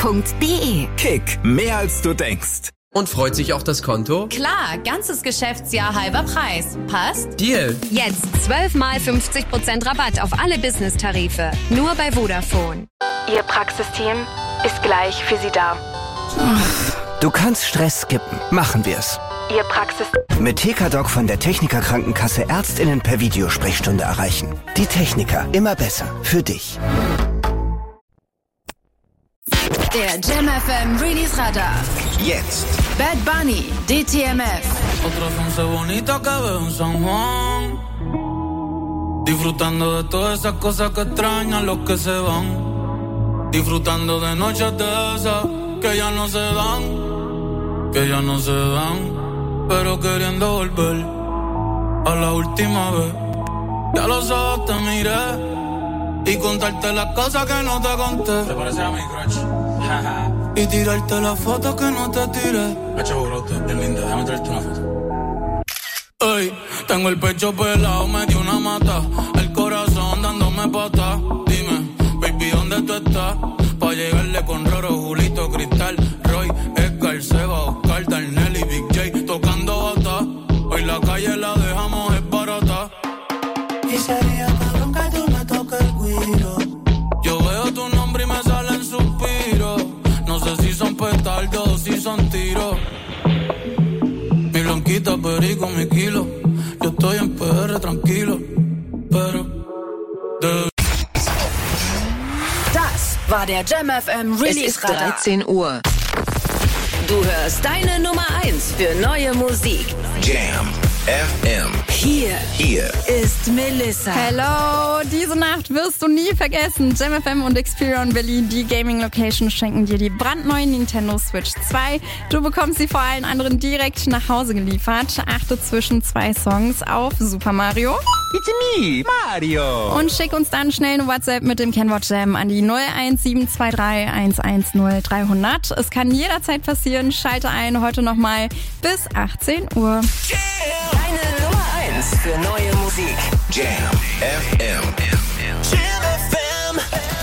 kick.de. Kick, mehr als du denkst. Und freut sich auch das Konto? Klar, ganzes Geschäftsjahr halber Preis. Passt? Deal. Jetzt 12 mal 50% Rabatt auf alle Business-Tarife. Nur bei Vodafone. Ihr Praxisteam ist gleich für Sie da. Du kannst Stress skippen. Machen wir's. Ihr Praxis... Mit TKDoc von der Techniker Krankenkasse ÄrztInnen per Videosprechstunde erreichen. Die Techniker. Immer besser. Für dich. Der Jam FM Release Radar. Jetzt. Bad Bunny, DTMF. Otro once bonito que veo en San Juan. Disfrutando de todas esas cosas que extrañan los que se van. Disfrutando de noches de esas que ya no se dan. Que ya no se dan. Pero queriendo volver a la última vez. Ya los ojos te miré y contarte las cosas que no te conté. Te parece a mi crush. Y tirarte las fotos que no te tiré. Hacho brote, bien linda, déjame traerte una foto. Ey, tengo el pecho pelado, me dio una mata. El corazón dándome pata. Dime, baby, ¿dónde tú estás? Pa' llegarle con Roro, Julito, Cristal, Roy, Edgar, Seba, Oscar, Darnell y Big J tocando bata. Hoy la calle la dejamos es barata. Y sería cabrón que tú me toques el guiro. Yo veo tu nombre y me salen suspiros. No sé si son petardos o si son tiros. Mi blanquita, perico, mi kilo. Yo estoy en PR tranquilo, pero... Das war der Jam FM Release Radar. Es ist 13 Uhr. Du hörst deine Nummer 1 für neue Musik. Jam FM. Hier ist Melissa. Hello, diese Nacht wirst du nie vergessen. Jam FM und Experion Berlin, die Gaming-Location, schenken dir die brandneuen Nintendo Switch 2. Du bekommst sie vor allen anderen direkt nach Hause geliefert. Achte zwischen 2 Songs auf Super Mario. It's me, Mario. Und schick uns dann schnell eine WhatsApp mit dem Kennwort Jam an die 01723 110 300. Es kann jederzeit passieren. Schalte ein, heute nochmal bis 18 Uhr. Deine Nummer 1 für neue Musik. Jam FM. Jam FM.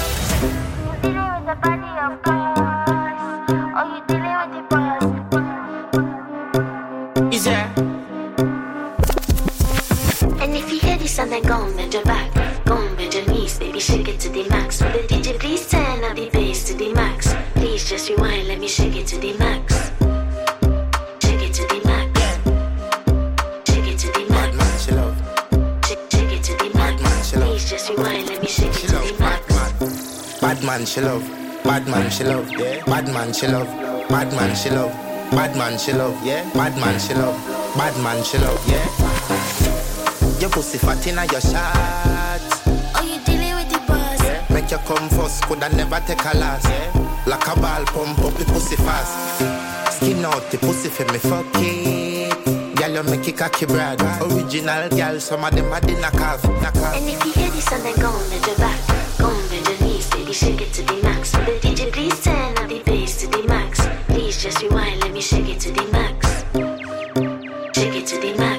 And if you hear this song, then go and bend your back. Go and bend your knees, baby, shake it to the max. Will the DJ please turn up the bass to the max? Please just rewind, let me shake it to the max. Shake it to the max. Shake it to the max. Bad man, she love. Shake it to the max. Bad man, she love. Please just rewind, let me shake it She to love. the max. Bad man, she love. Bad man, she love. Yeah. Bad man, she love. Bad man, she love. Bad man, she love. Yeah. Bad man, she love. Bad man, she love. Yeah. Your pussy fat inna your shot. Oh, you dealing with the boss? Yeah. Make you come first, coulda never take a last. Yeah. Like a ball, pump up the pussy fast. Skin out the pussy for me, fuck it. Girl, you make it cocky brad. Original girl, some of them are the knockoff. And if you hear this song, then go and bend your back. Go and bend your knees, baby, shake it to the max. Will the DJ please turn up the bass to the max? Please just rewind, let me shake it to the max. Shake it to the max.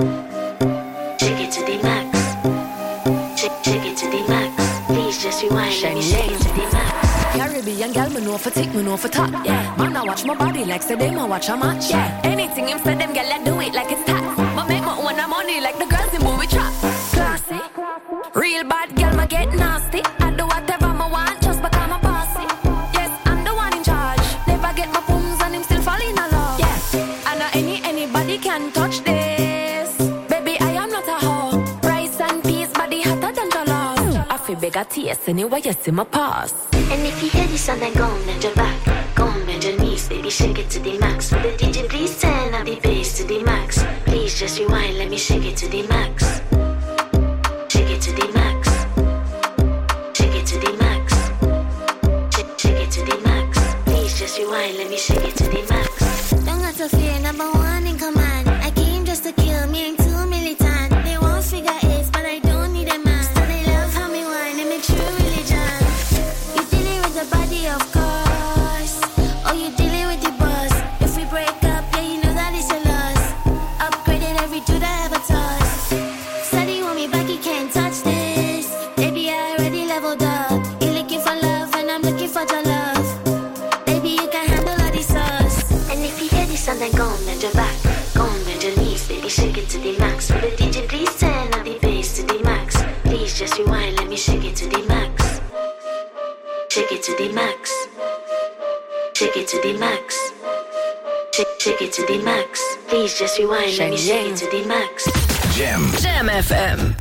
Shake it to the max. Shake it to the max. Please just rewind, let me shake it to the max. Caribbean girl, me know for tick, me know for top. Yeah, man, I watch my body like say them, I watch a match. Yeah, anything him say them, girl, I do it like it's tax. But make my own money like the girls in movie trap. Classy, real bad girl, me get nasty. I do whatever I want, just because I'm bossy. Yes, I'm the one in charge. Never get my pooms and him still fall in love. Yeah, I know anybody can touch this. Baby, I am not a hoe. Rice and peas, body hotter than jollof. I feel big a taste anyway, you see my pass. And if you hear this song, then go and bend your back. Go and bend your knees, baby, shake it to the max. Will the DJ please turn up the bass to the max? Please just rewind, let me shake it to the max. Shake it to the max. Shake it to the max. Shake it to the max. Please just rewind, let me shake it to the max. Don't got to fear, number one in command. I came just to kill, me ain't too militant. They won't figure eight, but I don't need a man. So they love how me whine and make true religion. You dealing with the body, of course. Oh, you dealing with the boss. If we break up, yeah, you know that it's a loss. Upgraded every dude I ever touched. Steady want me back, you can't touch this. Baby, I already leveled up. You looking for love and I'm looking for your love. the max. Will the DJ please turn up the bass to the max? Please just rewind, let me shake it to the max. Shake it to the max. Shake it to the max. Shake it to the max. Please just rewind, let me shake it to the max. Jam FM.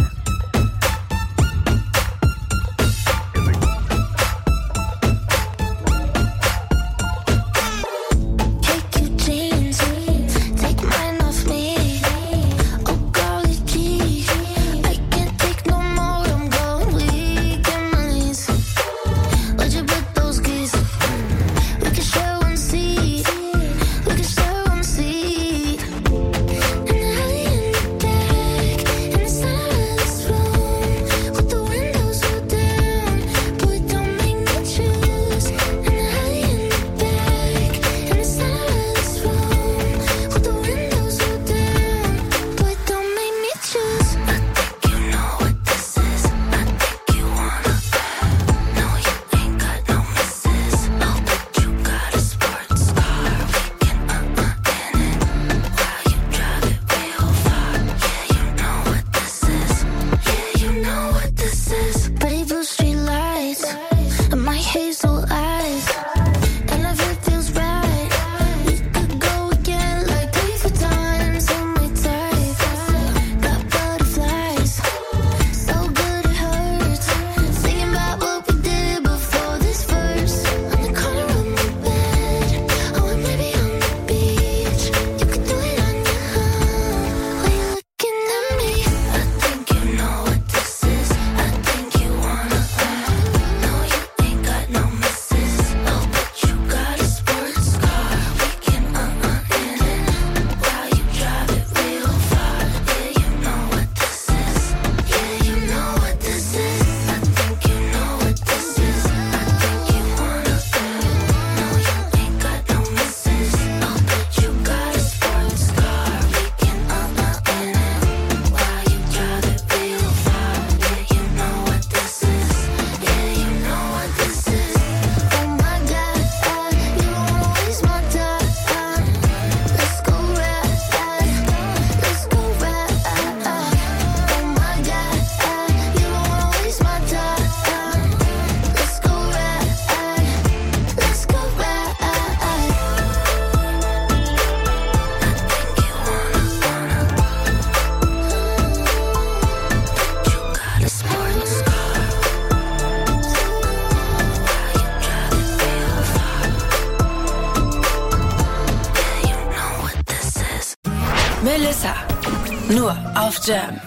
Melissa, nur auf Jam.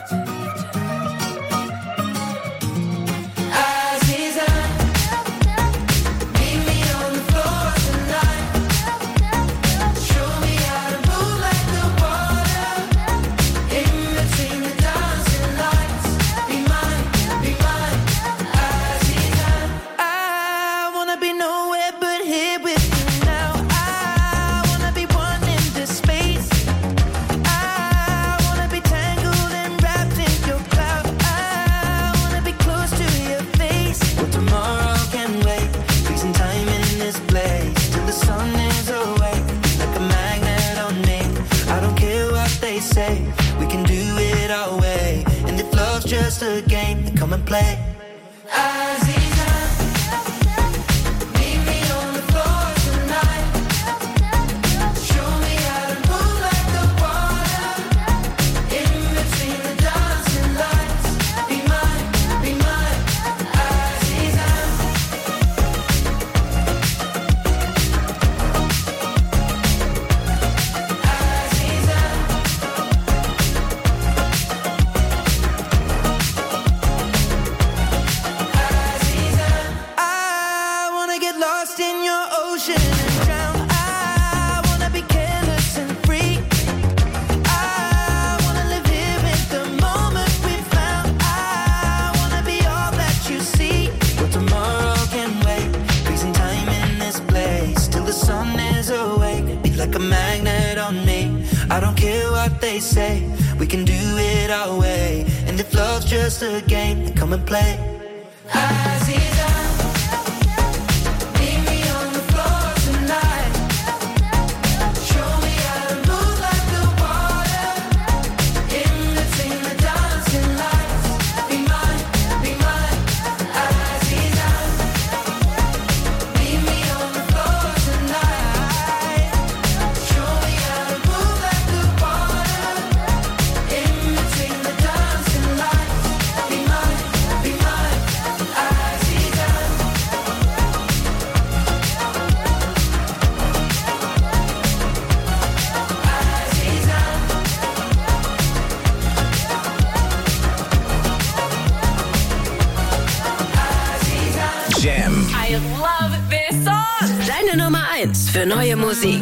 Just a game, then come and play. Say we can do it our way, and if love's just a game, then come and play. Deine Nummer 1 für neue Musik.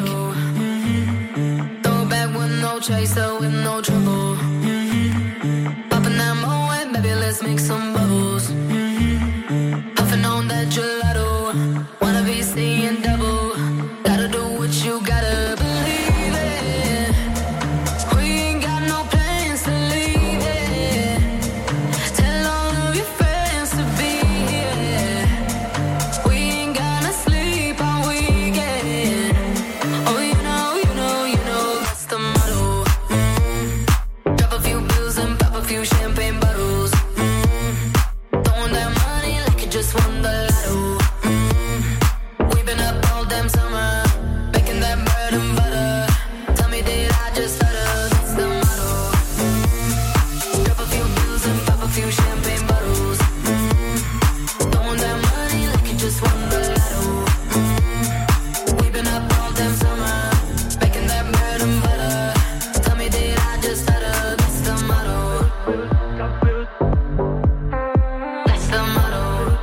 Back with no chaser, with no trouble. Popping that Moet, baby, let's make some bubbles. Puffing on that gelato, wanna be seeing double. Gotta do what you gotta believe it. We ain't got no plans to leave it. Tell all of your friends to be here. We ain't gonna sleep all weekend. Oh, you know, that's the motto. Drop a few bills and pop a few champagne bottles. Throwing that money like you just won the lotto. We've been up all damn summer, making that bread and butter. Tell me, did I just stutter? That's the motto. Drop a few bills and pop a few champagne bottles. Throwing that money like you just won the lotto. We've been up all damn summer, making that bread and butter. Tell me, did I just stutter? That's the motto. That's the motto.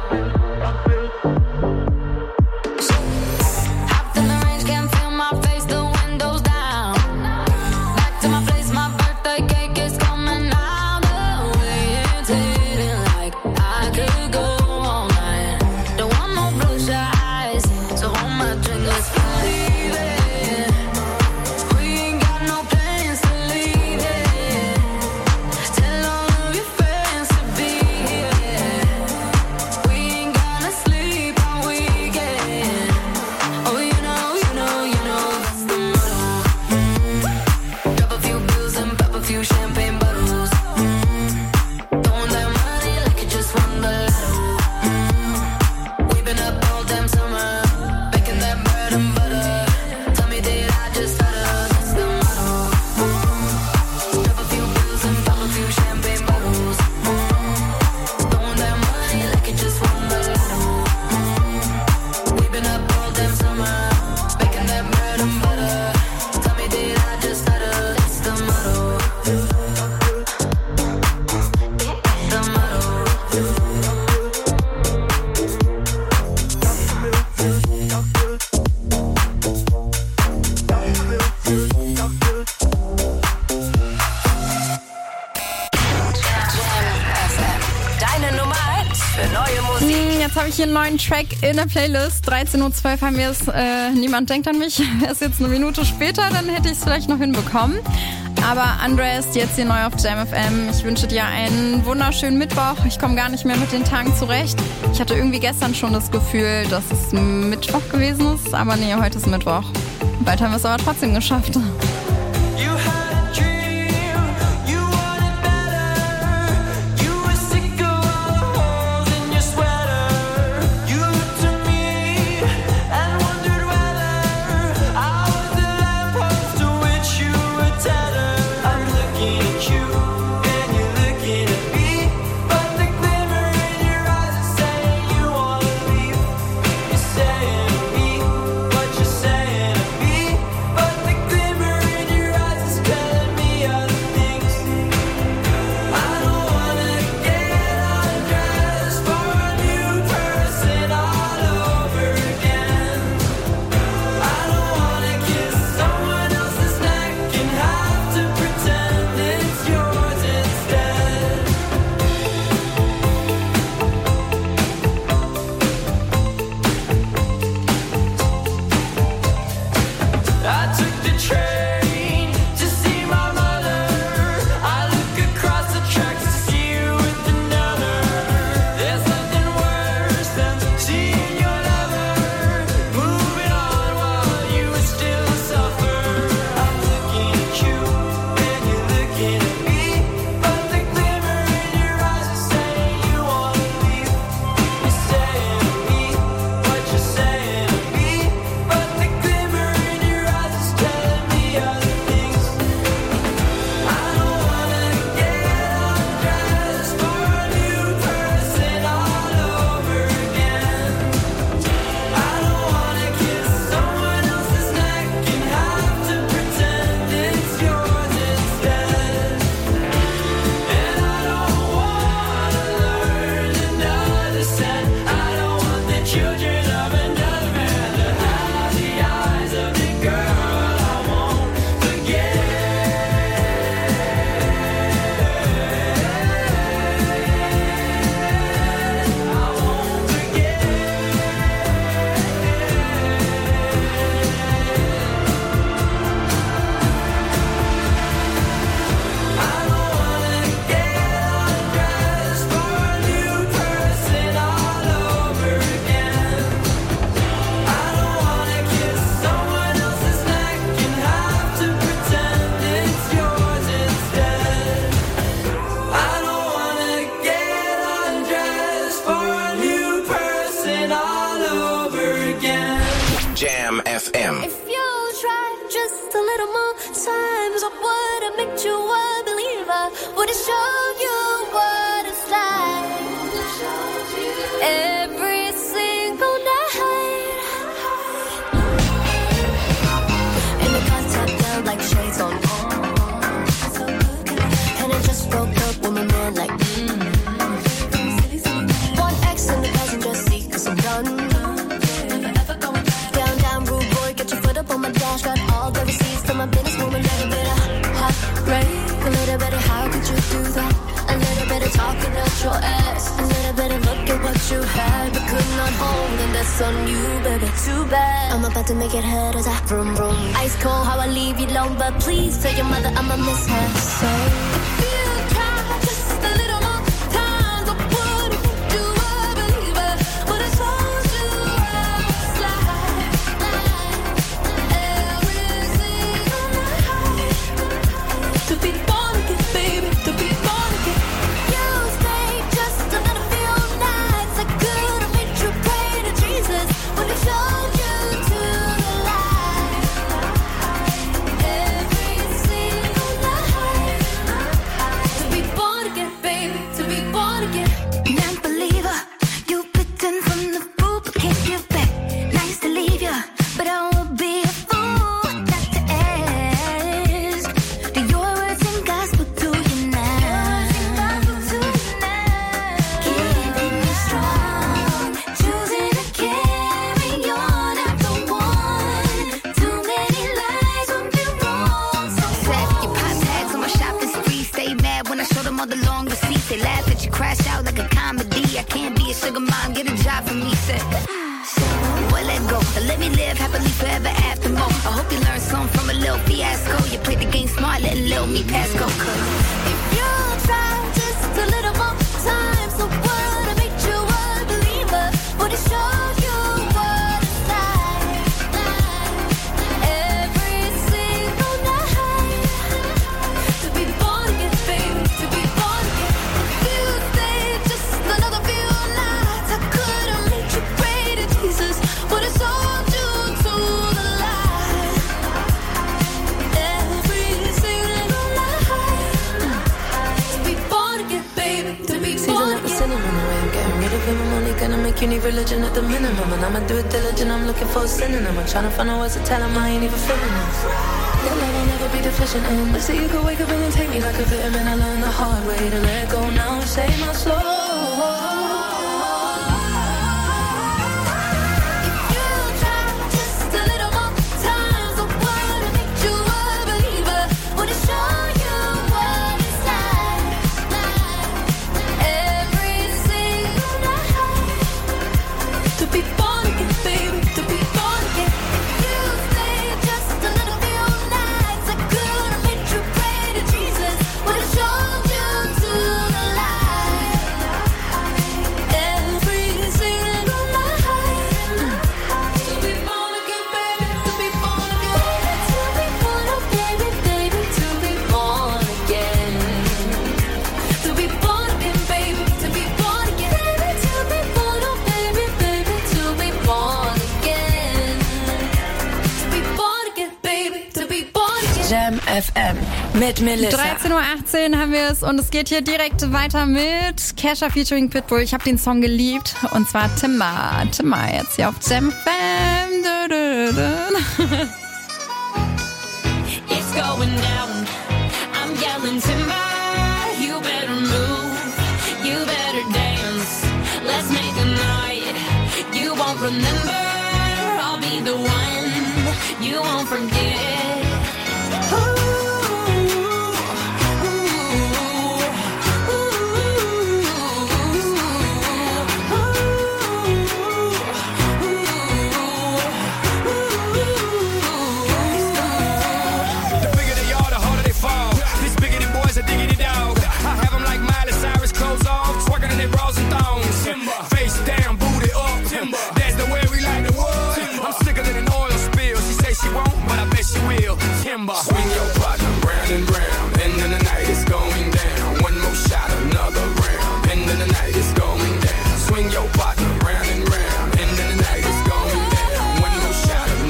Hopped in the range, can't feel my face, the windows down. Back to my place, my birthday cake is coming out. The way it's hitting, like I could go all night. Don't want no bloodshot eyes, so hold my drink, let's believe it. We ain't got no plans to leave it. Tell all of your friends to be here. We ain't gonna sleep all weekend. Oh, you know, that's the motto. Drop a few bills and pop a few champagne bottles. Throwing that money like you just won the lotto. We've been up all damn summer, making that bread and butter. Tell me, did I just stutter? That's the motto. Drop a few bills and pop a few champagne bottles. Throwing that money like you just won the lotto. We've been up all damn summer, making that bread and butter. Tell me, did I just stutter? That's the motto. That's the motto. Deine Nummer 1 für neue Musik. Jetzt habe ich hier einen neuen Track in der Playlist. 13.12 Uhr haben wir es. Niemand denkt an mich. Wäre es jetzt eine Minute später, dann hätte ich es vielleicht noch hinbekommen. Aber Andreas, jetzt hier neu auf Jam FM. Ich wünsche dir einen wunderschönen Mittwoch. Ich komme gar nicht mehr mit den Tagen zurecht. Ich hatte irgendwie gestern schon das Gefühl, dass es Mittwoch gewesen ist. Aber nee, heute ist Mittwoch. Bald haben wir es aber trotzdem geschafft. Saying me, but you're saying me, but the glimmer in Jam FM. If you try just a little more times, I would have made you a believer. Would have showed you what it's like. Every single night. In the contact down like shades on. And I just broke up with my man like One X in the passenger seat, cause I'm done. Down, rude boy, get your foot up on my dash. Got all the receipts to my business woman. Little bit of heartbreak, a little bit of how could you do that? A little bit of talking out your ass, a little bit of look at what you had but could not hold, and that's on you, baby. Too bad. I'm about to make it hurt as I vroom vroom. Ice cold, how I leave you alone, but please tell your mother I'ma miss her. So if you try just a little more times, I would've made you a believer. Would've told you I was like every single night. To be born again, baby, to be born again. You stayed just a little few nights. I could've made you pray to Jesus. Would've showed you to the light. Every single night. To be born again, baby, to be born again. Non-believer, you bitten from the fruit, but can't give back. Nice to leave ya, but I won't be a fool not to ask. Do your words and gospel to you now? Keeping you strong, choosing to carry on after one. Too many lies won't be wrong. So Set your pop tags on my shopping spree. Stay mad when I show them all the long receipts. They laugh at you, crash out like a comedy. I can't be a sugar mom, get a job for me. Said, well, let go. Let me live happily forever after more. I hope you learned something from a little fiasco. You played the game smart, letting little me pass go. Cause if you try just a little more times, I would've made you a believer. Would've showed you what it's like. Every single night. To be born again, baby, to be born again. If you stayed just another few nights, I could've made you pray to Jesus. Would've sold you to the light. Every single night. To be born again, baby, to be born again. Sinning on the way, I'm getting rid of him. I'm only gonna make you need religion at the minimum. And I'ma do it diligent, I'm looking for a synonym. I'm trying to find out ways to tell him I ain't even feeling this. Your love will never be deficient in. But see, you could wake up and you take me like a vitamin. I learned the hard way to let go now and save my soul. You try just a little more times, I would've made you a believer. Would've shown you what it's like. Every single night. To be born again, baby, to be born again. You stayed just a little few nights. I could've made you pray to Jesus. Would've showed you to the light. Every single night. To be born again, baby, to be born again. To be born again, baby, to be born again. To be born again, baby, to be born again. To be born, oh baby, baby, to be born again. To be born again, baby, to be born again. Jam FM mit Melissa. 13:18 Uhr haben wir es und es geht hier direkt weiter mit Kesha featuring Pitbull. Ich habe den Song geliebt und zwar Timber. Timber jetzt hier auf Jam FM. It's going down. I'm yelling timber. You better move. You better dance. Let's make a night. You won't remember. I'll be the one. You won't forget. The bigger they are, the harder they fall. These biggity boys are diggity dog. I have them like Miley Cyrus, clothes off, twerking in their bras and thongs. Face down, booty up. That's the way we like the world. I'm sicker than an oil spill. She say she won't, but I bet she will. Timber. Swing your partner round and round, and then the night is going down. One more shot, another round, and then the night is going down. Swing your partner round and round, and then the night is going down. One more shot,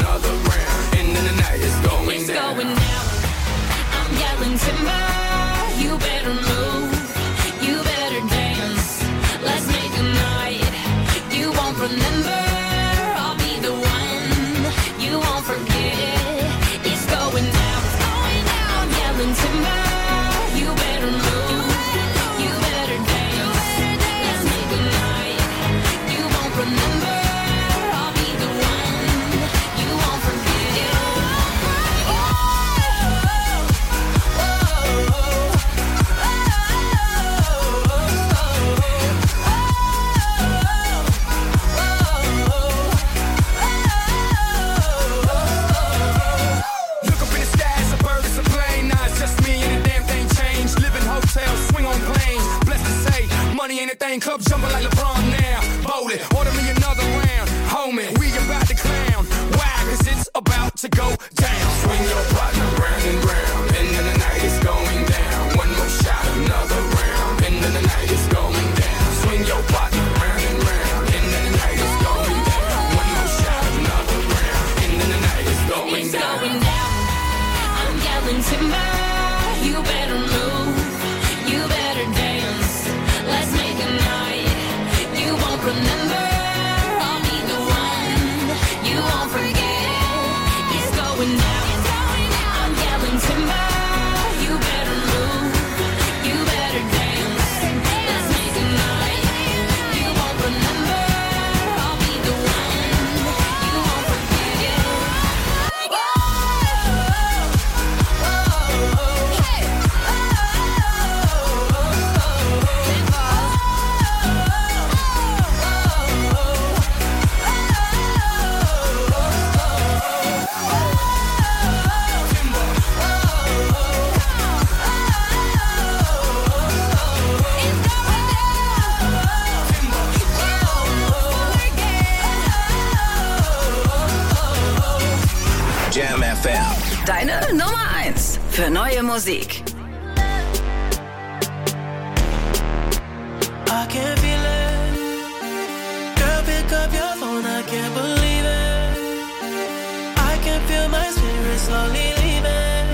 to go down. Swing your partner round and round, and then the night is going down. One more shot, another round, and then the night is going down. Swing your partner round and round, and then the night is going down. One more shot, another round, and then the night is going down. It's going down. I'm yelling timber. You better move. You better dance. Let's make a night you won't remember. I'll be the one you won't forget. It's going down. I'm yelling timber. You better move. You better dance. Let's make a night you won't remember. I'll be the one you won't forget. Jam FM. Deine Nummer 1 für neue Musik. I can't feel it. Girl, pick up your phone, I can't believe it. I can feel my spirit slowly leaving.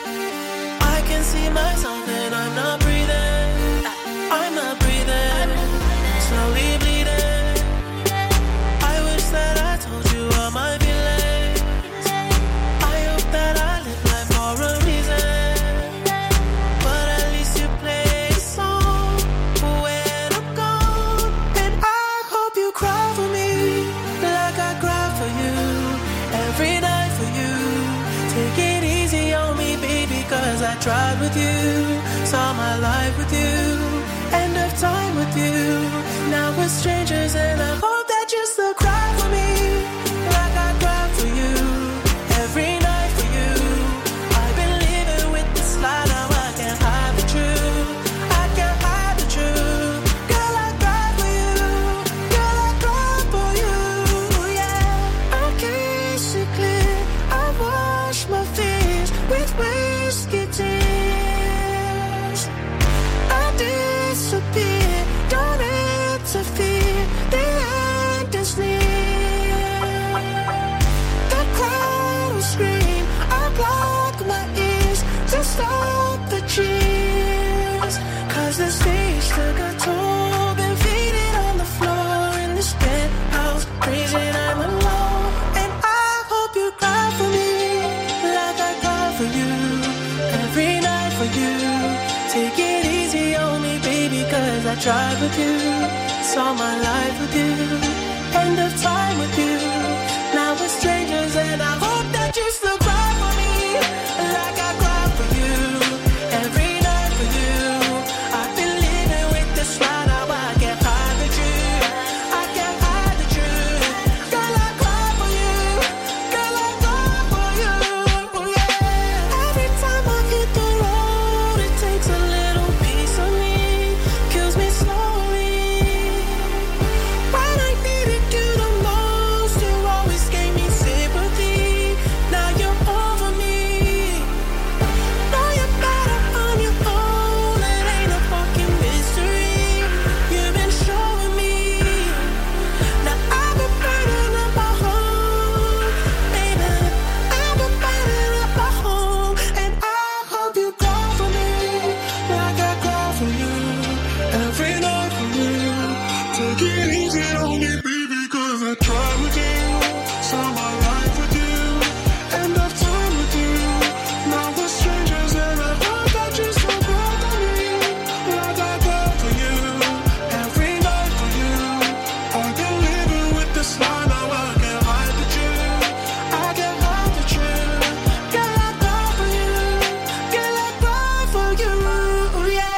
I can see myself and I'm not breathing. I'm not breathing. Slowly bleeding. I wish that I told you all my feelings. I hope that I live life for a reason. But at least you play a song when I'm gone. And I hope you cry for me like I cry for you. Every night for you. Take it easy on me, baby, cause I tried with you. Saw my life with you. End of time with you. Now we're strangers and I hope that you still cry for me like I cry for you. Every night for you. I've been living with this lie, now I can't hide the truth. I can't hide the truth. Girl, I cry for you. Girl, I cry for you. Yeah, I can't see clear. I wash my fears with whiskey tears. I disappear. Don't interfere. The end is near. The crowd will scream. I block my ears to stop the cheers. Cause the stage took a toll. Been faded on the floor in this penthouse. Crazy, I'm alone. And I hope you cry for me like I cry for you. Every night for you. Take it easy on me, baby, cause I tried with you. Saw my life with you. End of time with you. Now we're strangers and I hope that you still cry for me like I cry for you. Every night for you. I've been living with this lie, now I can't hide the truth. I can't hide the truth. Girl, I cry for you. Girl, I cry for you. Yeah. Every time I hit the road, it takes a little piece of me. Kills me slowly. When I needed you the most, you always gave me sympathy. Now you're over me. Now you're better on your own. It ain't a fucking mystery. You've been showing me. Now I've been burning up my home, baby. I've been burning up my home, and I hope you cry for me like I cry for you. Every night for you. Take it easy on me, baby, cause I tried with you. Saw my life with you. End of time with you. Now we're strangers and I hope that you still cry for me like I cry for you. Every night for you. I've been living with this lie, now I can't hide the truth. I can't hide the truth. Girl, I cry for you. Girl, I cry for you. Yeah.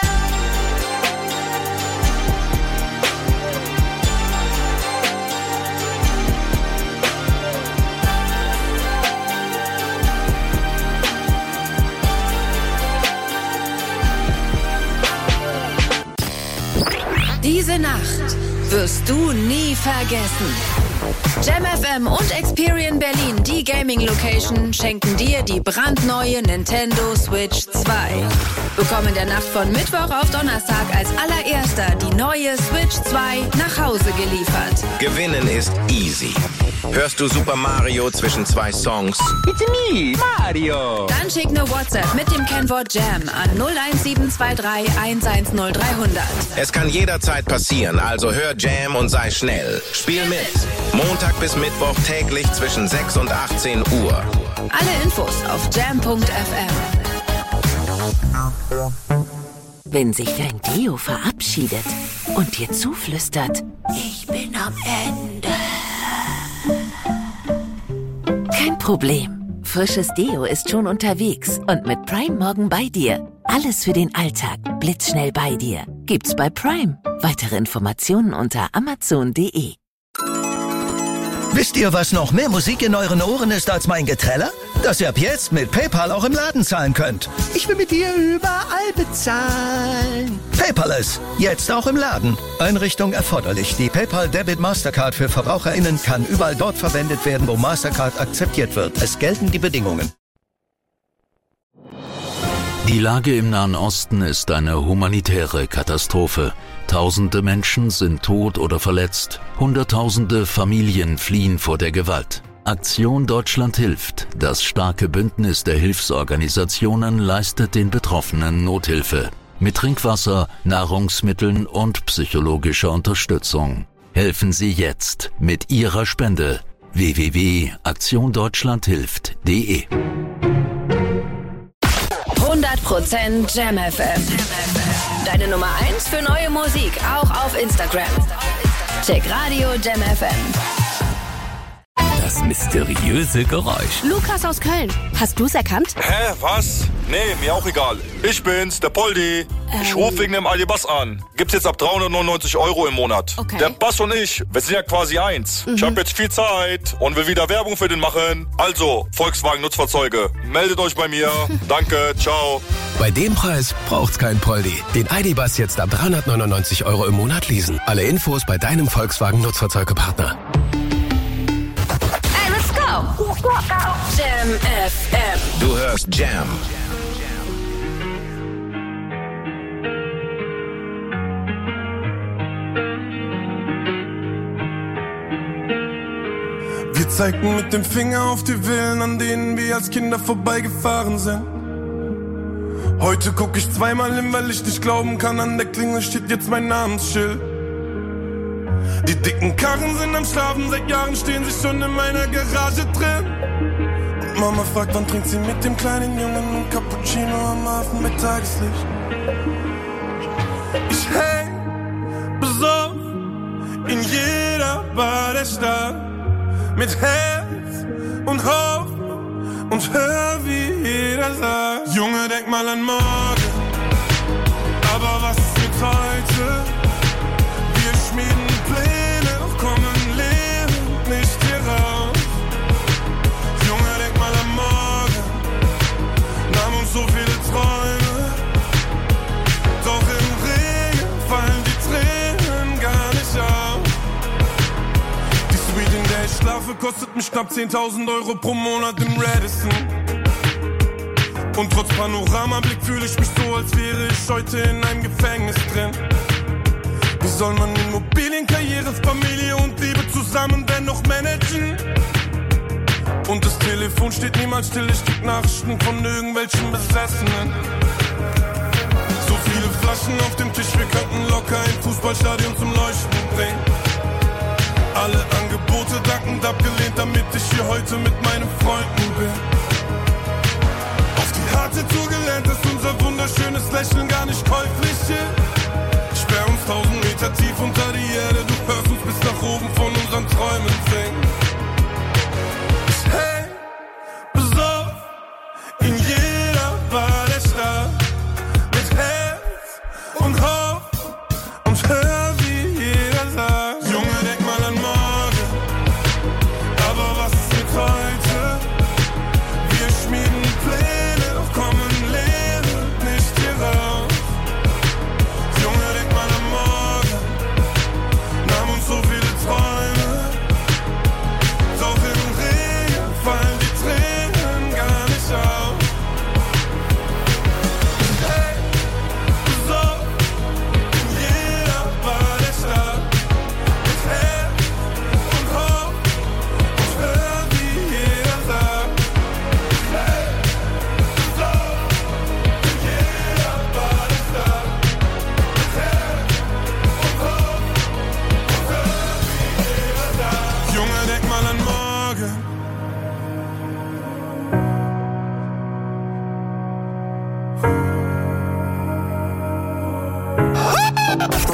Diese Nacht wirst du nie vergessen. Jam FM und Experian Berlin, die Gaming-Location, schenken dir die brandneue Nintendo Switch 2. Bekomm in der Nacht von Mittwoch auf Donnerstag als allererster die neue Switch 2 nach Hause geliefert. Gewinnen ist easy. Hörst du Super Mario zwischen 2 Songs? It's me, Mario. Dann schick eine WhatsApp mit dem Kennwort Jam an 01723 110 300. Es kann jederzeit passieren, also hör Jam und sei schnell. Spiel mit. Montag bis Mittwoch täglich zwischen 6 und 18 Uhr. Alle Infos auf jam.fm. Wenn sich dein Deo verabschiedet und dir zuflüstert, ich bin am Ende. Kein Problem. Frisches Deo ist schon unterwegs und mit Prime morgen bei dir. Alles für den Alltag, blitzschnell bei dir. Gibt's bei Prime. Weitere Informationen unter amazon.de. Wisst ihr, was noch mehr Musik in euren Ohren ist als mein Geträller? Dass ihr ab jetzt mit PayPal auch im Laden zahlen könnt. Ich will mit dir überall bezahlen. Paperless, jetzt auch im Laden. Einrichtung erforderlich. Die PayPal Debit Mastercard für VerbraucherInnen kann überall dort verwendet werden, wo Mastercard akzeptiert wird. Es gelten die Bedingungen. Die Lage im Nahen Osten ist eine humanitäre Katastrophe. Tausende Menschen sind tot oder verletzt. Hunderttausende Familien fliehen vor der Gewalt. Aktion Deutschland hilft. Das starke Bündnis der Hilfsorganisationen leistet den Betroffenen Nothilfe. Mit Trinkwasser, Nahrungsmitteln und psychologischer Unterstützung. Helfen Sie jetzt mit Ihrer Spende. www.aktiondeutschlandhilft.de 100% Jam FM. Deine Nummer 1 für neue Musik, auch auf Instagram. Check Radio Jam FM. Das mysteriöse Geräusch. Lukas aus Köln. Hast du's erkannt? Hä, was? Nee, mir auch egal. Ich bin's, der Poldi. Ich rufe wegen dem Ali-Bass an. Gibt's jetzt ab 399 € im Monat. Okay. Der Bass und ich, wir sind ja quasi eins. Ich habe jetzt viel Zeit und will wieder Werbung für den machen. Also, Volkswagen Nutzfahrzeuge, meldet euch bei mir. Danke, ciao. Bei dem Preis braucht's kein Poldi. Den ID-Bus jetzt ab 399 € im Monat leasen. Alle Infos bei deinem Volkswagen Nutzfahrzeugepartner. Hey, let's go. Jam FM. Du hörst Jam. Wir zeigten mit dem Finger auf die Villen, an denen wir als Kinder vorbeigefahren sind. Heute guck ich zweimal hin, weil ich nicht glauben kann, an der Klingel steht jetzt mein Namensschild. Die dicken Karren sind am Schlafen, seit Jahren stehen sie schon in meiner Garage drin. Und Mama fragt, wann trinkt sie mit dem kleinen Jungen ein Cappuccino am Hafen bei Tageslicht. Ich häng besoffen in jeder Bar der Stadt, mit Herz und Hoffnung und hör, wie jeder sagt: Junge, denk mal an morgen, aber was ist mit heute? Wir schmieden Pläne, doch kommen lebend nicht hier raus. Junge, denk mal an morgen, nahm uns so viele Träume, doch im Regen fallen die Tränen gar nicht auf. Die Suite, in der ich schlafe, kostet mich knapp 10.000 € pro Monat im Radisson. Und trotz Panoramablick fühle ich mich so, als wäre ich heute in einem Gefängnis drin. Wie soll man Immobilien, Karriere, Familie und Liebe zusammen dennoch managen? Und das Telefon steht niemals still, ich krieg Nachrichten von irgendwelchen Besessenen. So viele Flaschen auf dem Tisch, wir könnten locker ein Fußballstadion zum Leuchten bringen. Alle Angebote dankend abgelehnt, damit ich hier heute mit meinen Freunden bin. Auf die harte Tour gelernt, dass unser wunderschönes Lächeln gar nicht käuflich ist. Sperr uns 1000 Meter tief unter die Erde, du hörst uns bis nach oben von unseren Träumen singen. Ich häng besoffen in jeder Bar der Stadt, mit Herz und Hoffnung und hör, wie jeder sagt: Junge, denk mal an morgen, aber was ist mit heute? Wir schmieden Pläne, doch kommen lebend nicht hier raus. Junge, denk mal an morgen,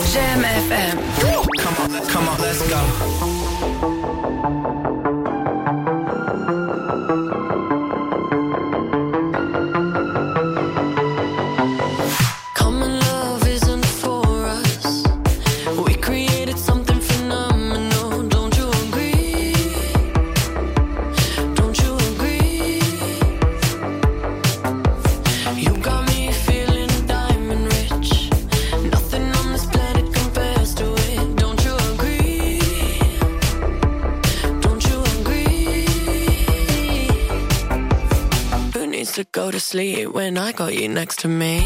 Jam FM. Come on, let's go. To go to sleep when I got you next to me.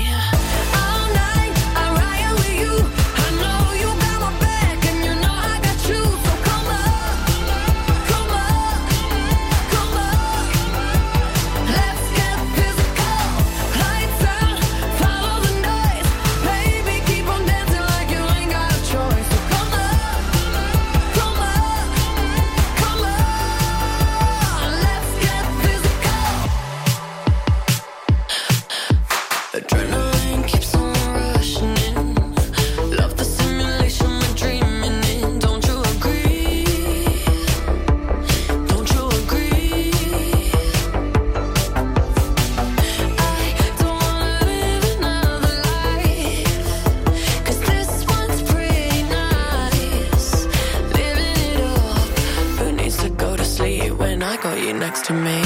Next to me.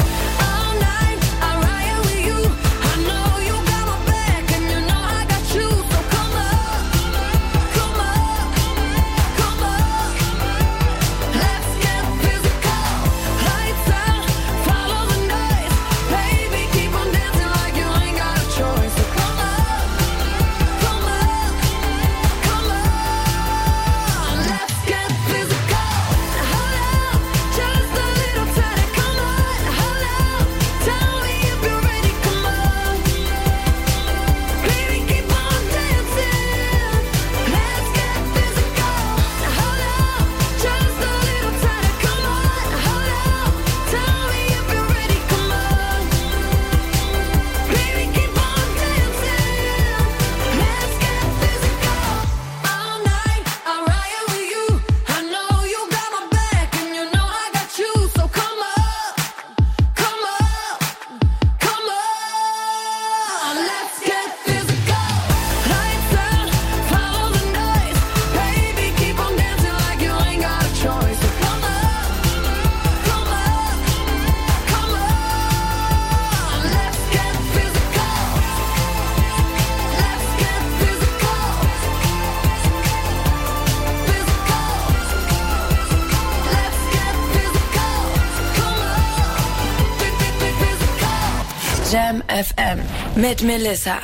Jam FM mit Melissa.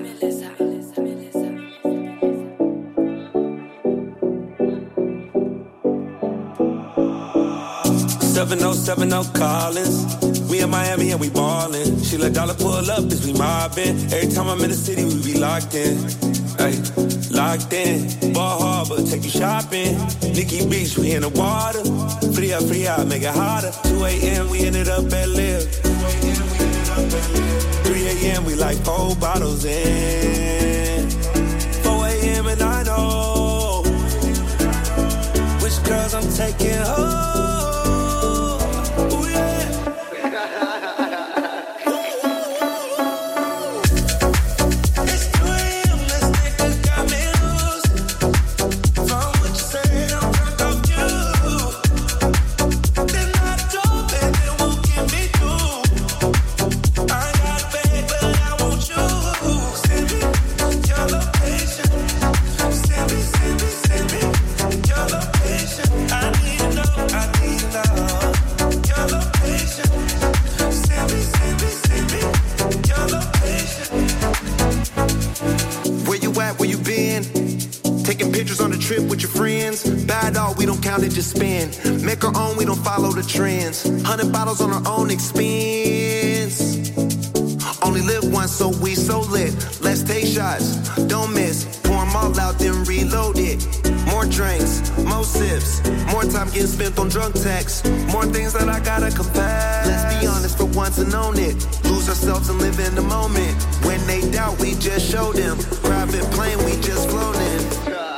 7070 Collins. We in Miami and we ballin'. She let dollar pull up as we mobbin'. Every time I'm in the city, we be locked in. Ay, locked in. Ball Harbor, take you shopping. Nikki Beach, we in the water. Free up, make it hotter. 2 a.m. we ended up at Live. 3 a.m. we like 4 bottles in. 4 a.m. and I know which girls I'm taking home. Just spend, make our own, we don't follow the trends. 100 bottles on our own expense. Only live once, so we so lit. Let's take shots, don't miss. Pour them all out, then reload it. More drinks, more sips. More time getting spent on drunk texts. More things that I gotta confess. Let's be honest for once and own it. Lose ourselves and live in the moment. When they doubt, we just show them. Private plane, we just flown in.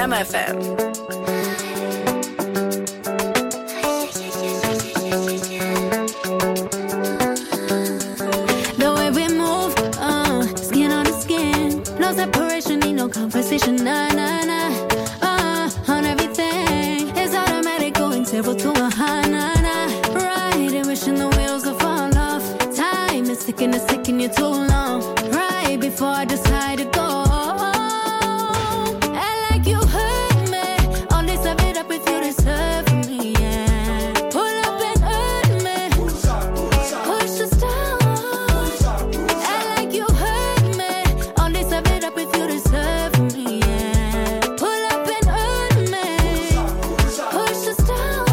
Jam FM. The way we move, skin on skin, no separation, need no conversation, nah, nah, nah. On everything, it's automatic, going table to a high, nah, nah. Right, and wishing the wheels will fall off. Time is ticking, it's taking you too long. Right before I decide to go. And like you hurt me, only serve it up if you deserve me, yeah. Pull up and hurt me, push us down. And like you hurt me, only serve it up if you deserve me, yeah. Pull up and hurt me, push us down.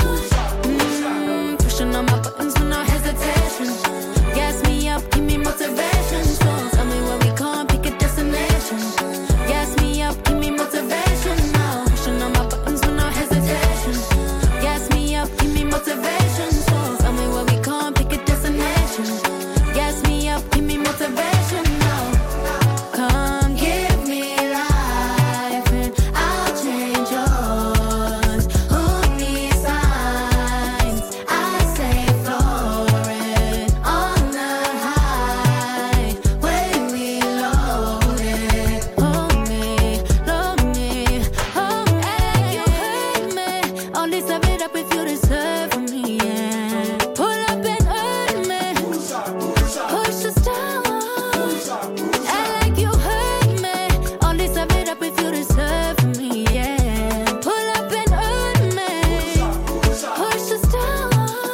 Pushing on my buttons with no hesitation. Gas me up, give me motivation. So tell me where we can't pick a destination. Gas me up, give me motivation now. Pushing on my buttons with no hesitation. Gas me up, give me motivation. So tell me where we can't pick a destination. Gas me up, give me motivation now. Come give me life and I'll change yours. Who needs signs? I say florid on the high when we load it. Hold me, hold me, hold me. And you hurt me, only serve it up if you deserve me, yeah. Pull up and hurt me, push us down. And like you hurt me, only serve it up if you deserve me, yeah. Pull up and hurt me, push us down.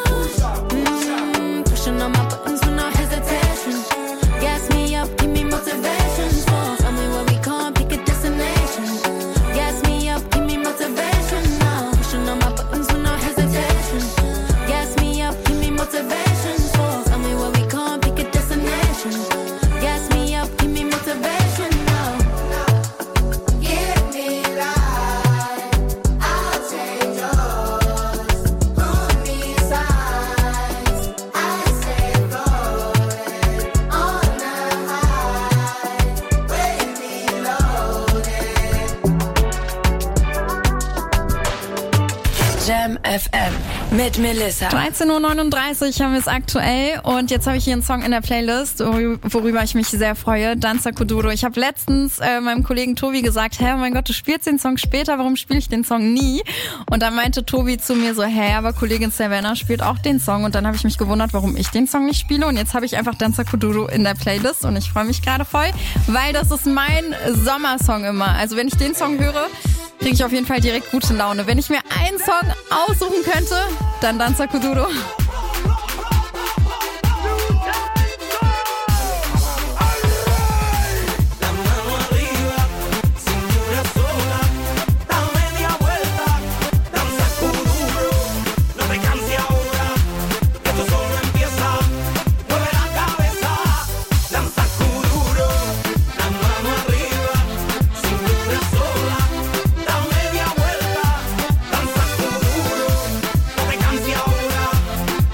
Pushing on my buttons with no hesitation. Gas me up, give me motivation. So tell me where we can't pick a destination. Gas me up, give me motivation now. Pushing on my buttons with no hesitation. Gas me up, give me motivation. So tell me where we can't pick a destination. Gas me up, give me motivation now. Give me life, I'll change yours. Who needs signs? I say floating on the high when we load it. Jam FM mit Melissa. 13:39 Uhr haben wir es aktuell und jetzt habe ich hier einen Song in der Playlist, worüber ich mich sehr freue, Danza Kuduro. Ich habe letztens meinem Kollegen Tobi gesagt, oh mein Gott, du spielst den Song später, warum spiele ich den Song nie? Und dann meinte Tobi zu mir so, aber Kollegin Savannah spielt auch den Song und dann habe ich mich gewundert, warum ich den Song nicht spiele und jetzt habe ich einfach Danza Kuduro in der Playlist und ich freue mich gerade voll, weil das ist mein Sommersong immer. Also wenn ich den Song höre, kriege ich auf jeden Fall direkt gute Laune. Wenn ich mir einen Song aussuchen könnte, dann Danza Kuduro. Ahora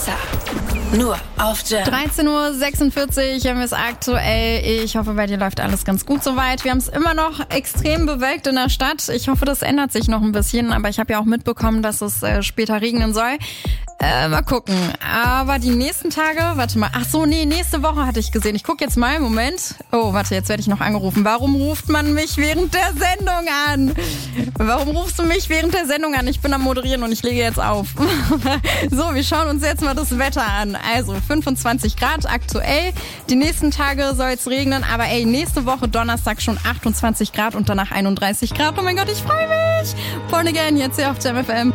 Melissa. Nur auf Jam. 13.46 Uhr haben wir es aktuell. Ich hoffe, bei dir läuft alles ganz gut soweit. Wir haben es immer noch extrem bewölkt in der Stadt. Ich hoffe, das ändert sich noch ein bisschen. Aber ich habe ja auch mitbekommen, dass es später regnen soll. Mal gucken. Aber die nächsten Tage, warte mal. Ach so, nee, nächste Woche hatte ich gesehen. Ich gucke jetzt mal, Moment. Oh, warte, jetzt werde ich noch angerufen. Warum ruft man mich während der Sendung an? Warum rufst du mich während der Sendung an? Ich bin am Moderieren und ich lege jetzt auf. So, wir schauen uns jetzt mal das Wetter an. Also 25 Grad aktuell. Die nächsten Tage soll es regnen. Aber ey, nächste Woche Donnerstag schon 28 Grad und danach 31 Grad. Oh mein Gott, ich freue mich. Born Again, jetzt hier auf Jam FM.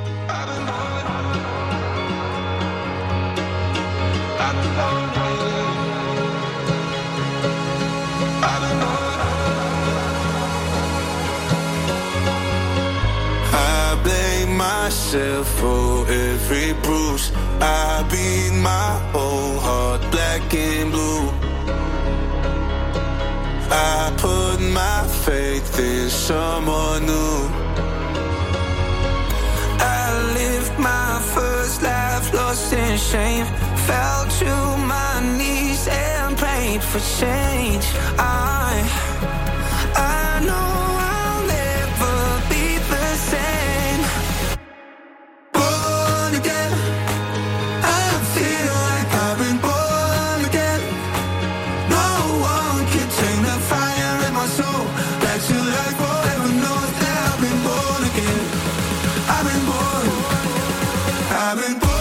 I blame myself for every bruise. I beat my whole heart black and blue. I put my faith in someone new. I lived my first life lost in shame. Fell to my knees and prayed for change. I know I'll never be the same. Born again, I feel like I've been born again. No one can take the fire in my soul back to life forever. Knows that I've been born again. I've been born. I've been born.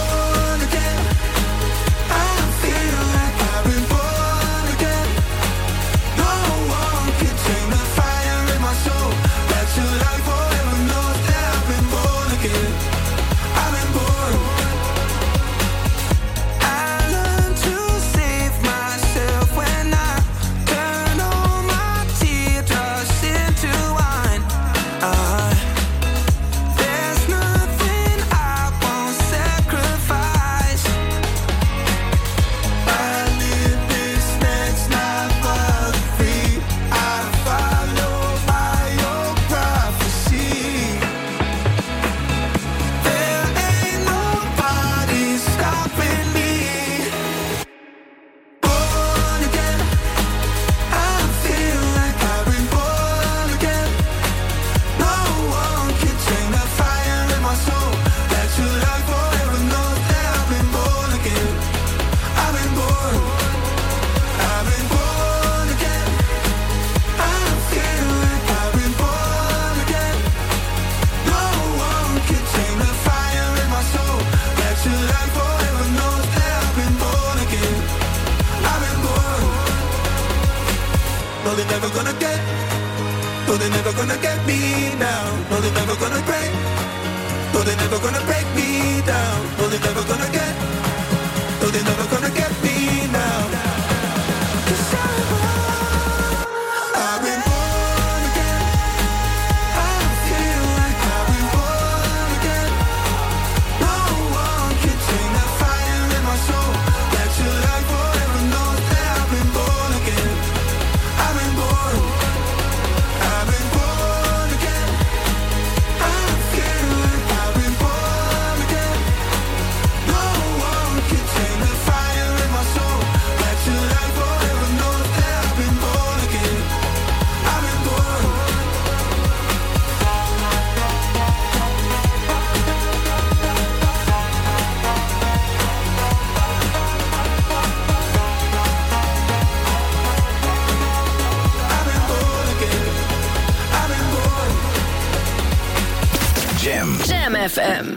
Jam FM.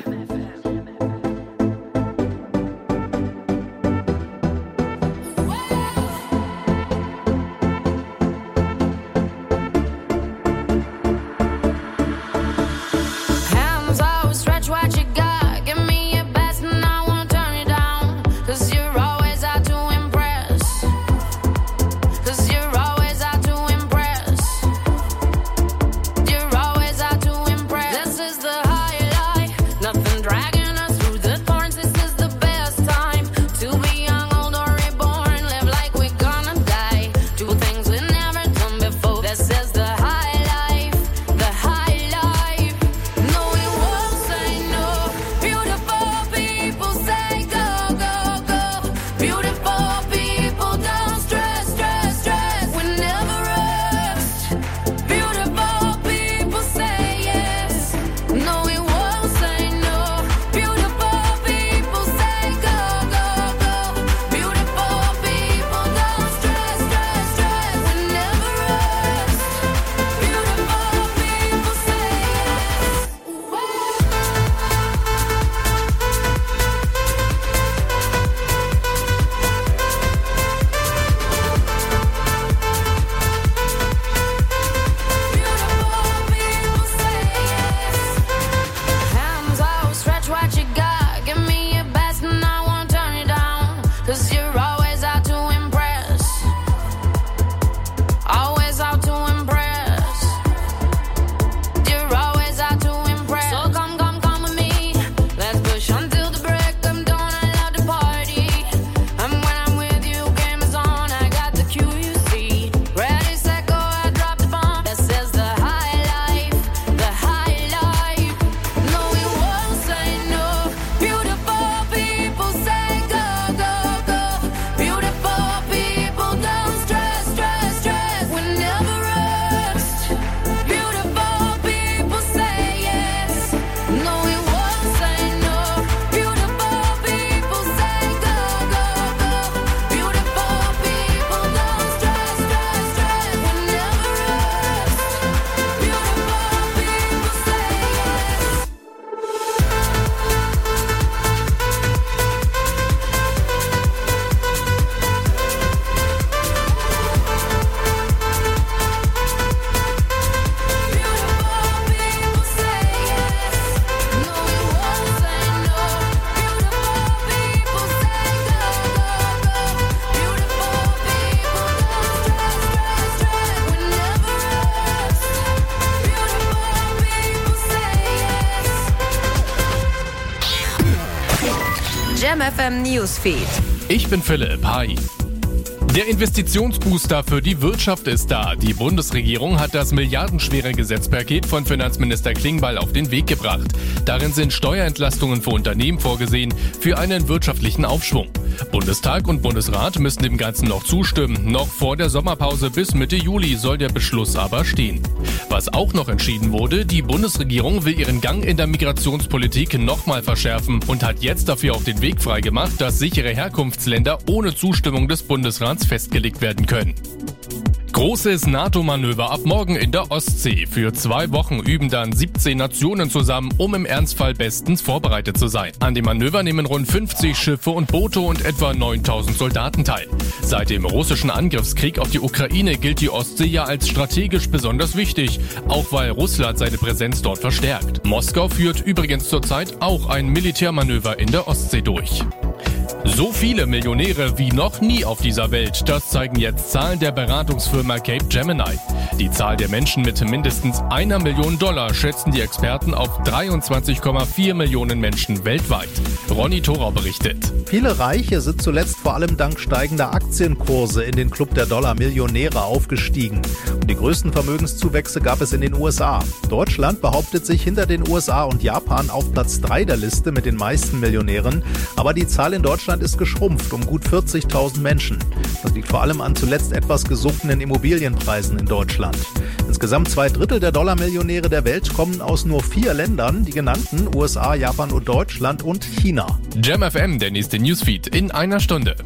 Nothing Jam FM Newsfeed. Ich bin Philipp, hi. Der Investitionsbooster für die Wirtschaft ist da. Die Bundesregierung hat das milliardenschwere Gesetzpaket von Finanzminister Klingbeil auf den Weg gebracht. Darin sind Steuerentlastungen für Unternehmen vorgesehen für einen wirtschaftlichen Aufschwung. Bundestag und Bundesrat müssen dem Ganzen noch zustimmen. Noch vor der Sommerpause bis Mitte Juli soll der Beschluss aber stehen. Was auch noch entschieden wurde, die Bundesregierung will ihren Gang in der Migrationspolitik nochmal verschärfen und hat jetzt dafür auch den Weg freigemacht, dass sichere Herkunftsländer ohne Zustimmung des Bundesrats festgelegt werden können. Großes NATO-Manöver ab morgen in der Ostsee. Für 2 Wochen üben dann 17 Nationen zusammen, um im Ernstfall bestens vorbereitet zu sein. An dem Manöver nehmen rund 50 Schiffe und Boote und etwa 9000 Soldaten teil. Seit dem russischen Angriffskrieg auf die Ukraine gilt die Ostsee ja als strategisch besonders wichtig, auch weil Russland seine Präsenz dort verstärkt. Moskau führt übrigens zurzeit auch ein Militärmanöver in der Ostsee durch. So viele Millionäre wie noch nie auf dieser Welt, das zeigen jetzt Zahlen der Beratungsfirma Capgemini. Die Zahl der Menschen mit mindestens $1 Million schätzen die Experten auf 23,4 Millionen Menschen weltweit. Ronny Thorau berichtet. Viele Reiche sind zuletzt vor allem dank steigender Aktienkurse in den Club der Dollar-Millionäre aufgestiegen. Und die größten Vermögenszuwächse gab es in den USA. Deutschland behauptet sich hinter den USA und Japan auf Platz 3 der Liste mit den meisten Millionären. Aber die Zahl in Deutschland ist geschrumpft um gut 40.000 Menschen. Das liegt vor allem an zuletzt etwas gesunkenen Immobilienpreisen in Deutschland. Insgesamt 2/3 der Dollar-Millionäre der Welt kommen aus nur 4 Ländern, die genannten USA, Japan und Deutschland und China. Jam FM, der nächste Newsfeed in einer Stunde.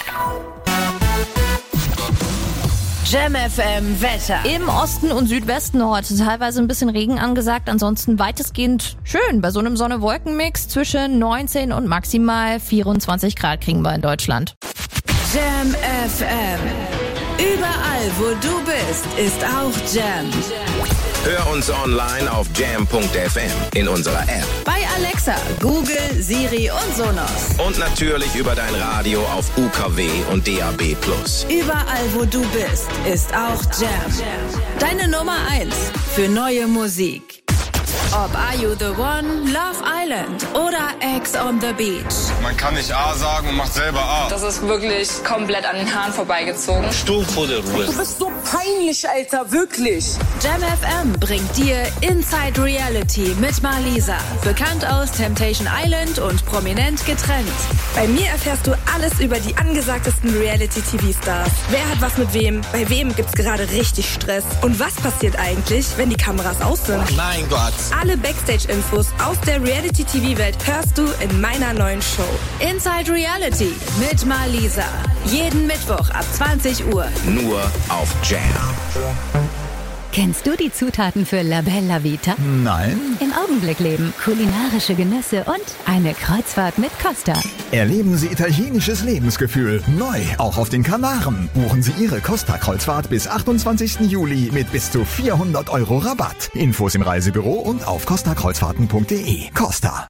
Jam FM Wetter. Im Osten und Südwesten heute teilweise ein bisschen Regen angesagt, ansonsten weitestgehend schön. Bei so einem Sonne-Wolken-Mix zwischen 19 und maximal 24 Grad kriegen wir in Deutschland. Jam FM. Überall, wo du bist, ist auch Jam. Hör uns online auf jam.fm, in unserer App, Bei Alexa, Google, Siri und Sonos. und natürlich über dein Radio auf UKW und DAB+. Überall, wo du bist, ist auch Jam. Deine Nummer 1 für neue Musik. Ob Are You The One, Love Island oder Ex on the Beach. Man kann nicht A sagen und macht selber A. Das ist wirklich komplett an den Haaren vorbeigezogen. Stuhl vor der Ruhe. Du bist so peinlich, Alter, wirklich. Jam FM bringt dir Inside Reality mit Marlisa. Bekannt aus Temptation Island und prominent getrennt. Bei mir erfährst du alles über die angesagtesten Reality-TV-Stars. Wer hat was mit wem? Bei wem gibt's gerade richtig Stress? Und was passiert eigentlich, wenn die Kameras aus sind? Mein Gott. Alle Backstage-Infos aus der Reality-TV-Welt hörst du in meiner neuen Show. Inside Reality mit Marlisa. Jeden Mittwoch ab 20 Uhr. Nur auf Jam. Kennst du die Zutaten für La Bella Vita? Nein. Im Augenblick leben, kulinarische Genüsse und eine Kreuzfahrt mit Costa. Erleben Sie italienisches Lebensgefühl. Neu, auch auf den Kanaren. Buchen Sie Ihre Costa-Kreuzfahrt bis 28. Juli mit bis zu 400 € Rabatt. Infos im Reisebüro und auf costakreuzfahrten.de. Costa.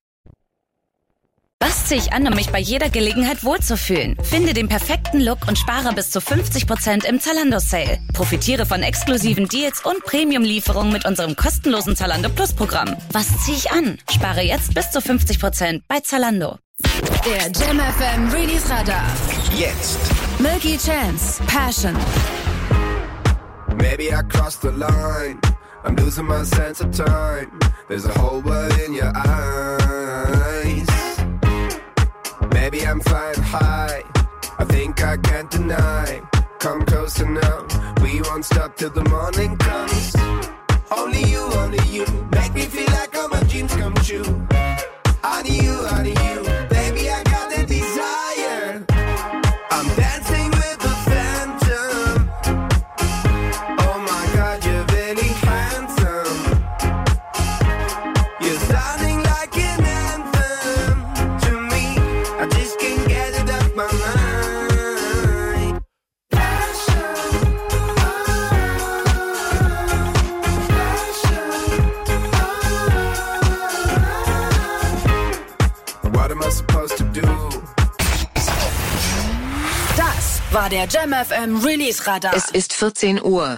Was ziehe ich an, um mich bei jeder Gelegenheit wohlzufühlen? Finde den perfekten Look und spare bis zu 50% im Zalando-Sale. Profitiere von exklusiven Deals und Premium-Lieferungen mit unserem kostenlosen Zalando Plus-Programm. Was ziehe ich an? Spare jetzt bis zu 50% bei Zalando. Der Jam FM Release Radar. Jetzt. Milky Chance, Passion. Maybe I crossed the line. I'm losing my sense of time. There's a whole world in your eyes. Maybe I'm flying high. I think I can't deny. Come closer now. We won't stop till the morning comes. Only you, make me feel like all my dreams come true. Honey you, baby I got the desire. I'm dancing with the phantom. Oh my God, you're really handsome. You're sounding like an anthem to me. I just can't get it off my mind. What am I supposed to do? Das war der Jam FM Release Radar. Es ist 14 Uhr.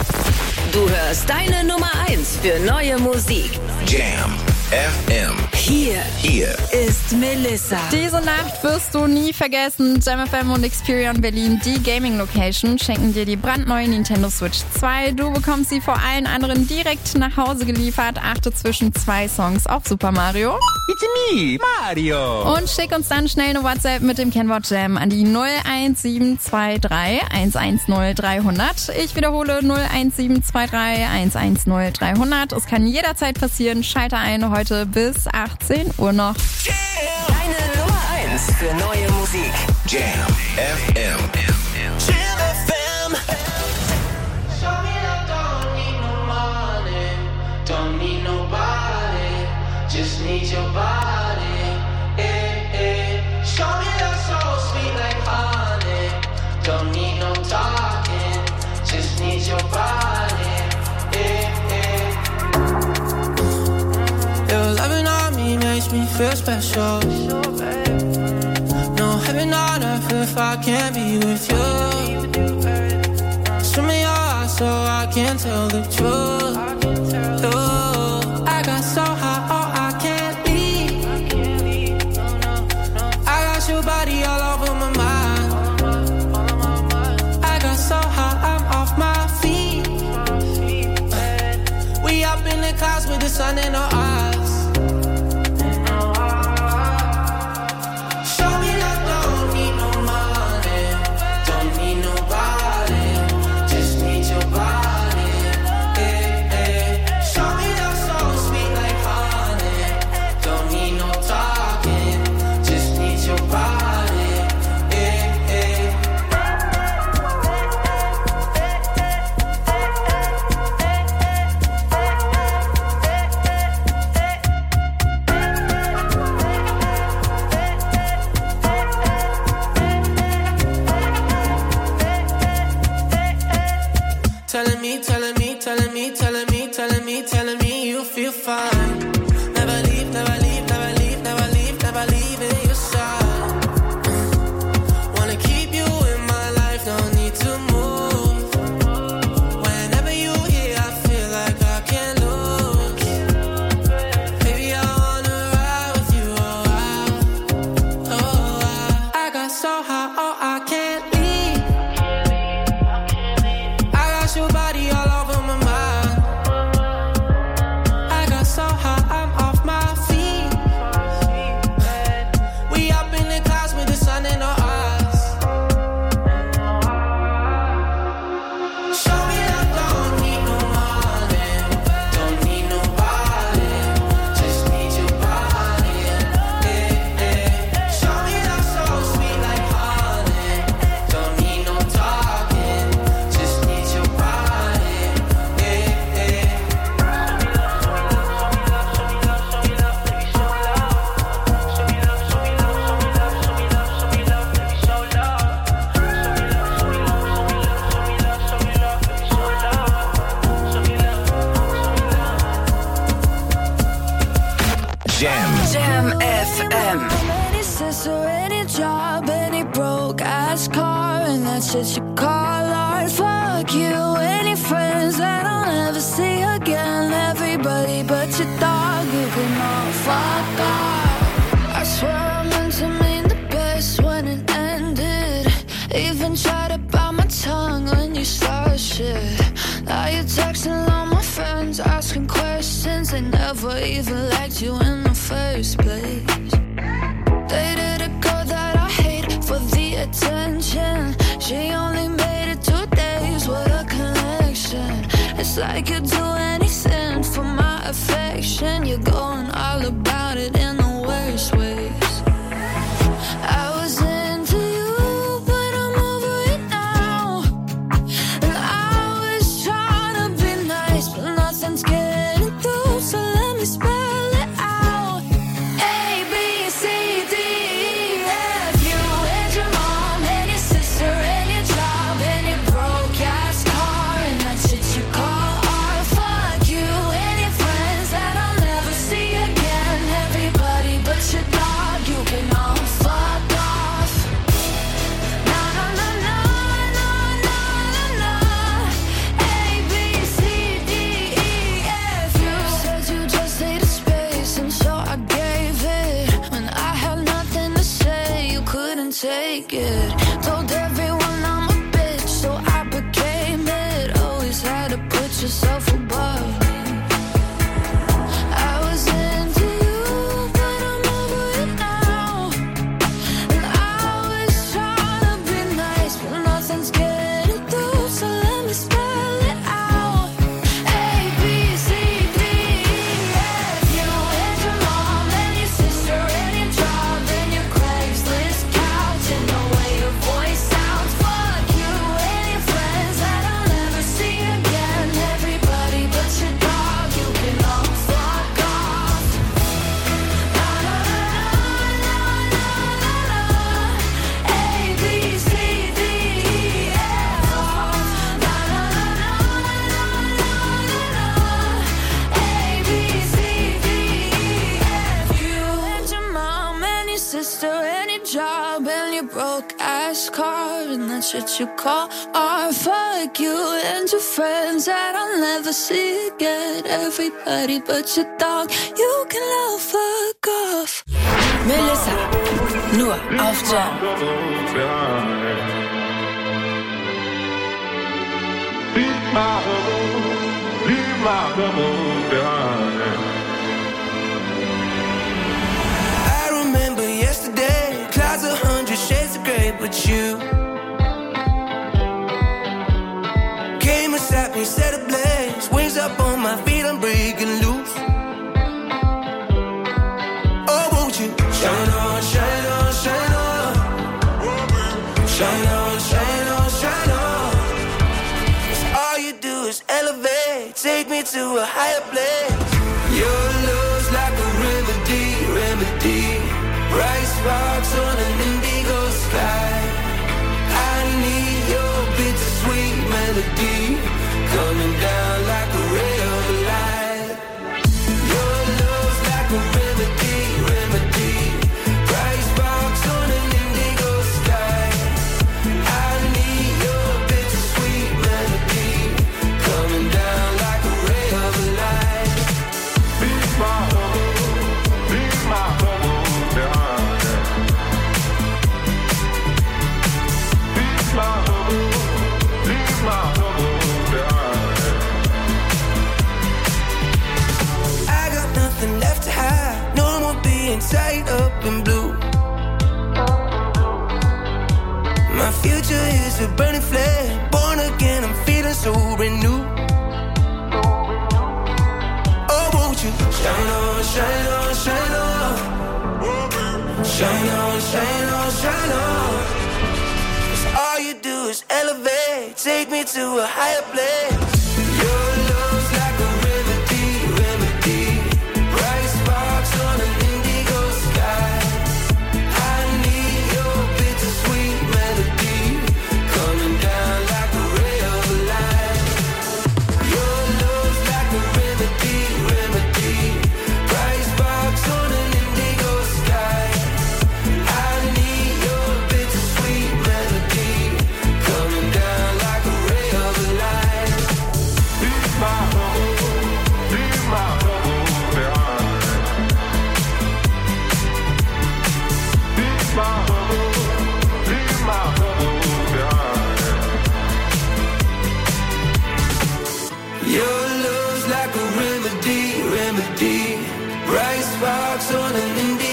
Du hörst deine Nummer 1 für neue Musik. Jam FM. Hier ist Melissa. Diese Nacht wirst du nie vergessen. Jam FM und Experion Berlin, die Gaming-Location, schenken dir die brandneue Nintendo Switch 2. Du bekommst sie vor allen anderen direkt nach Hause geliefert. Achte zwischen 2 Songs auf Super Mario. It's me, Mario. Und schick uns dann schnell eine WhatsApp mit dem Kennwort Jam an die 01723 110 300. Ich wiederhole 01723 110 300. Es kann jederzeit passieren. Schalte ein heute bis 18 Uhr noch. Deine Nummer 1 für neue Musik. Jam FM. Jam FM. Don't need nobody, just need your body. Show me love so sweet like honey. Don't need no talking, just need your body. Your loving on me makes me feel special. No heaven on earth if I can't be with you. Swim in your eyes so I can tell the truth. I got so high, oh, I can't leave. I got your body all over my mind. I got so high, I'm off my feet. We up in the clouds with the sun in our eyes. Show me love, don't need no money, don't need nobody, just need your body. Telling me you feel fine. Never leave, never leave, never leave, never leave, never leave in your side. Wanna keep you in my life, don't need to move. Whenever you here, I feel like I can't lose. Baby, I wanna ride with you, I got so high, oh, I can't leave. I got your body all over my mind. So high, I'm off my feet. We up in the clouds with the sun in our eyes. Show me love, don't need no money, don't need nobody, just need your body. Show me love so sweet like honey, don't need no talking, just need your body. Jam FM. Any sister, any job, any broke ass car, and that's shit you call art. Fuck you, any friends that I'll never see again. Everybody but your dog, you can all fuck off. I swear I meant to mean the best when it ended. Even tried to bite my tongue when you started shit. Now you're texting all my friends, asking questions. They never even liked you in the first place. Dated a girl that I hate for the attention. She only made it 2 days with a connection. It's like you'd do anything for my affection. You're going all about it in the worst ways. I was into you, but I'm over it now. And I was trying to be nice, but nothing's getting through. So let me spell it out. A, B, C, D, E, F. You and your mom and your sister and your job and your broke ass car, and that shit you call art. Fuck you and your friends that I'll never see again. take it. Told everyone I'm a bitch, so I became it. Always had to put yourself above me. I was into you, but I'm over it now. And I was trying to be nice, but nothing's getting through, so let me spell it out. A, B, C, D, E, F. You and your mom and your sister and your job and your Craigslist couch and the way your voice sounds. Fuck you and your friends that I'll never see again. Everybody but your dog, you can all fuck off. Na na na na na na na. A, B, C, D, E, F. Na na na na na na na. A, B, C, D, E, F. You and your mom and your sister and your job and your broke ass car, and that's what you call art. Fuck you and your friends that I'll never see again. Everybody but your dog, you can all fuck off. Melissa, nur auf Jam. I remember yesterday, clouds 100 shades of gray, but you came and sat me, set ablaze, wings up on my feet, I'm breaking loose. Oh, won't you shine on, shine on, shine on, shine on, shine on, shine on. 'Cause all you do is elevate, take me to a higher place. Your love's like a remedy, remedy. Bright sparks on an indigo sky. I need your bittersweet melody coming down like a ray of light. Your love's like a remedy, remedy. Bright sparks on an indigo sky. I need your bittersweet melody coming down like a ray of light. Be my home, be my home, behind. Be my home, be my home, behind. I got nothing left to hide, no more being tied up in blue. My future is a burning flame, born again, I'm feeling so renewed. Oh, won't you shine on, shine on, shine on, shine on, shine on, shine on. 'Cause all you do is elevate, take me to a higher place. Your love's like a remedy, remedy. Bright sparks on an indigo sky. I need your bittersweet melody coming down like a ray of light. Your love's like a remedy, remedy. Bright sparks on an indigo sky. I need your bittersweet melody coming down like a ray of light. Be my home, be my home, behind. Be my home, be my home, behind. Your love's like a remedy, remedy. Bright sparks on an indigo